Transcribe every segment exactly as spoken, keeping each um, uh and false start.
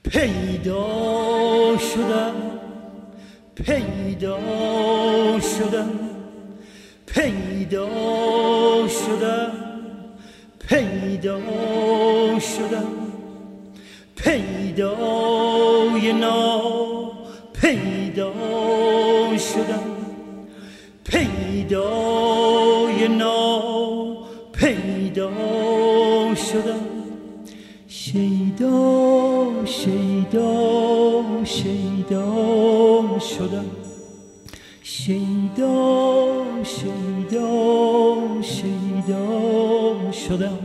پیدا شدم پیدا شدم پیدا شدم پیدا شدم پیدای نا پیدا شدم پیدای نا پیدا شدم شیدا شیدا شیدا شدم شیدا شیدا شیدا شدم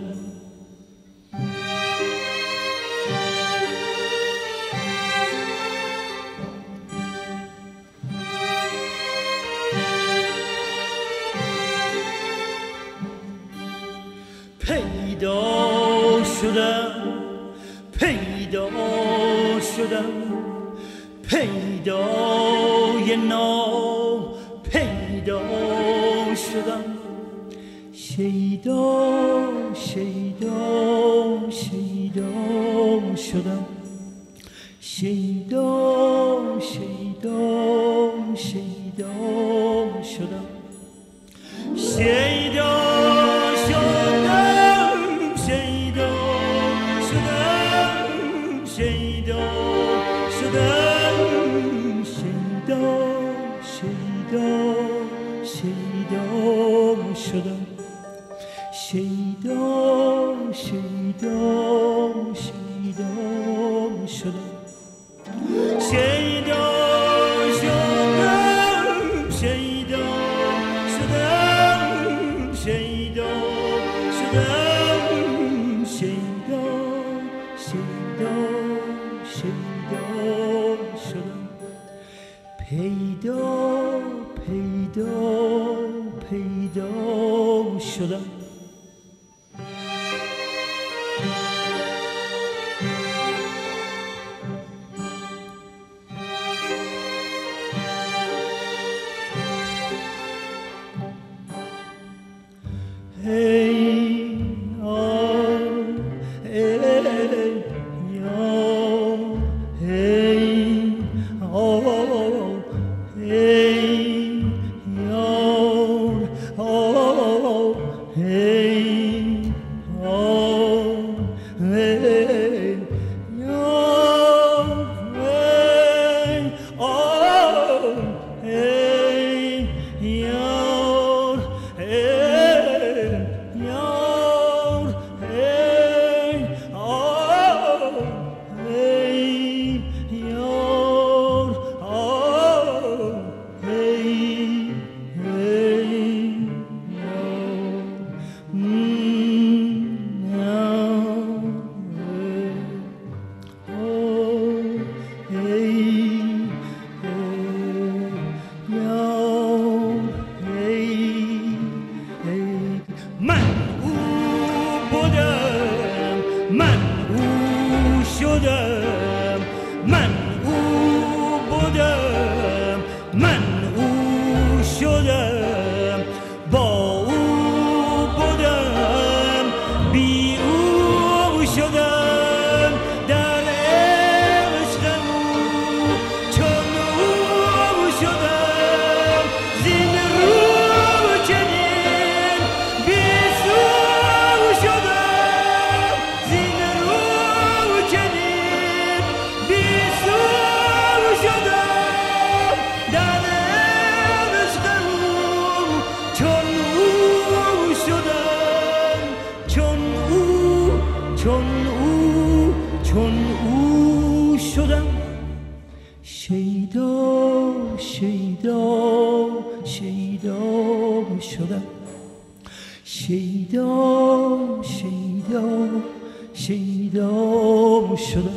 پیدا شدم پیدا شدم پیدای نا پیدا شدم شیدا شیدا شیدا شدم شیدا شیدا شیدا شدم شیدا شدم شیدا شیدا شیدا شدم شیدا شدم شیدا شدم شیدا شدم شیدا شیدا شیدا شدم پیدا پیدا پیدا شدم hey oh hey yo hey oh hey yo oh hey oh hey yo hey oh hey yo من او شدم من او بودم من او شدم با او بودم بی او شدم در عشق او چون او شدم زین رو چنین بی سو شدم زین رو چنین بی سو شدم در عشق او چون او شدم چون او چون او چون او شدم شیدا شیدا شیدا شدم شیدا شیدا شیدا شدم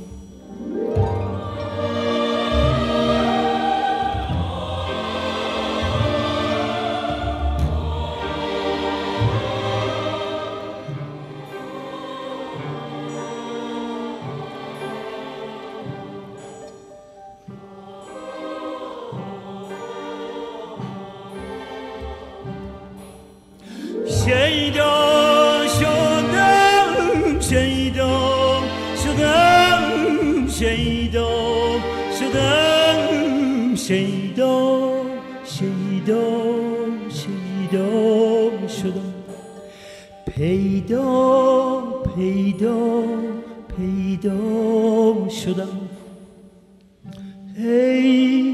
شیدا شدم شیدا شدم شیدا شدم پیدا پیدا پیدا شدم ای